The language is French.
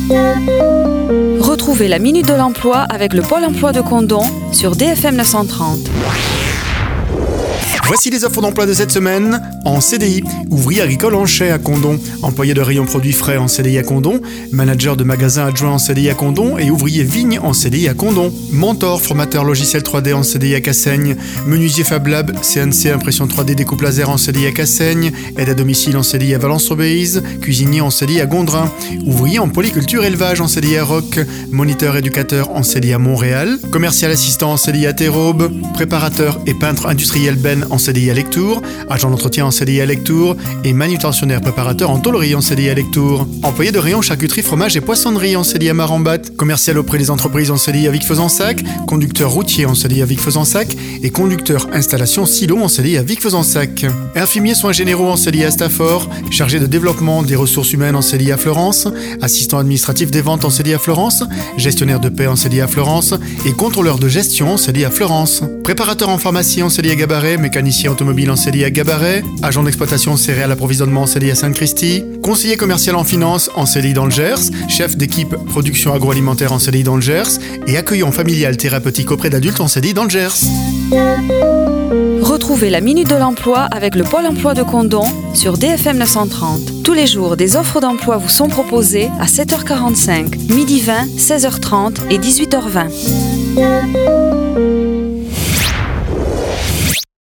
Retrouvez la Minute de l'Emploi avec le Pôle emploi de Condom sur DFM 930. Voici les offres d'emploi de cette semaine. En CDI, ouvrier agricole en chai à Condom, employé de rayon produits frais en CDI à Condom, manager de magasin adjoint en CDI à Condom et ouvrier vigne en CDI à Condom. Mentor, formateur logiciel 3D en CDI à Cassaigne, menuisier Fab Lab, CNC impression 3D découpe laser en CDI à Cassaigne, aide à domicile en CDI à Valence-Obéise, cuisinier en CDI à Gondrin, ouvrier en polyculture élevage en CDI à Roc, moniteur éducateur en CDI à Montréal, commercial assistant en CDI à Terraube, préparateur et peintre industriel Ben en CDI à Lectoure, agent d'entretien en CDI à Lectoure et manutentionnaire préparateur en tôlerie en CDI à Lectoure. Employé de rayon charcuterie, fromage et poissonnerie en CDI à Marambat, commercial auprès des entreprises en CDI à Vic-Fezensac, conducteur routier en CDI à Vic-Fezensac et conducteur installation silo en CDI à Vic-Fezensac. Infirmier soins généraux en CDI à Stafford, chargé de développement des ressources humaines en CDI à Florence, assistant administratif des ventes en CDI à Florence, gestionnaire de paie en CDI à Florence et contrôleur de gestion en CDI à Florence. Préparateur en pharmacie en CDI à Gabaret, mécanicien automobile en CDI à Gabaret, agent d'exploitation céréales approvisionnement en CDI à Sainte-Christie, conseiller commercial en finance en CDI dans le Gers, chef d'équipe production agroalimentaire en CDI dans le Gers et accueillant familial thérapeutique auprès d'adultes en CDI dans le Gers. Retrouvez la Minute de l'Emploi avec le Pôle emploi de Condom sur DFM 930. Tous les jours, des offres d'emploi vous sont proposées à 7h45, 12h20, 16h30 et 18h20.